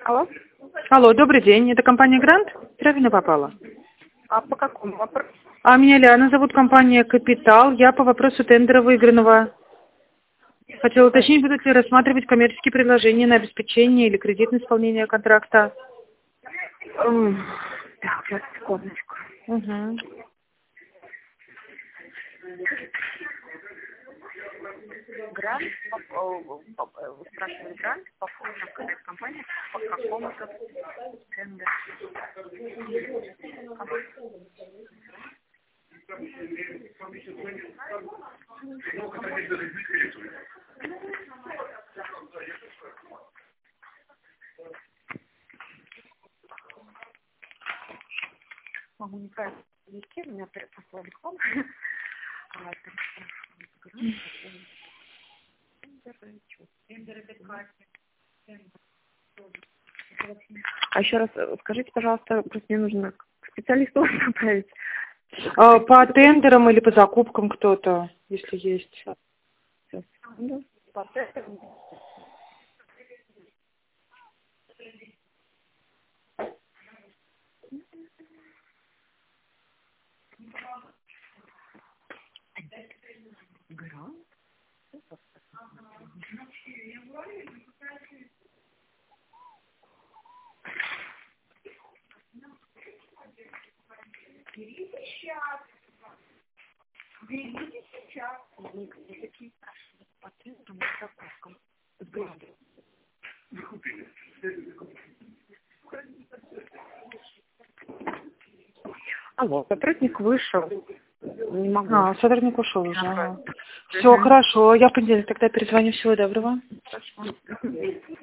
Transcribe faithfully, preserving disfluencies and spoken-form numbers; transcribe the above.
Алло? Алло, добрый день. Это компания «Грант»? Правильно попала? А по какому вопросу? А меня Лиана зовут, компания «Капитал». Я по вопросу тендера выигранного. Хотела уточнить, будут ли рассматривать коммерческие предложения на обеспечение или кредитное исполнение контракта. М, Так, сейчас, секундочку. Угу. Грант, по- о, по- э, вы спрашивали грант по поводу какая компания по какому-то тендеру. Могу неправильно вести, меня послали к вам. А, так, грант, тендеры, чё? Тендеры, это А еще раз э, скажите, пожалуйста, просто мне нужно к специалисту направить. А, по тендерам или по закупкам кто-то, если есть. Сейчас, секунду. По тендерам. Грант? Берите сейчас. Они такие спрашивают по тендерам и закупкам. С грантом. Алло, сотрудник вышел. Не могу. А, сотрудник ушел уже. Ага. Все, хорошо. Я в понедельник тогда перезвоню. Всего доброго. Хорошо.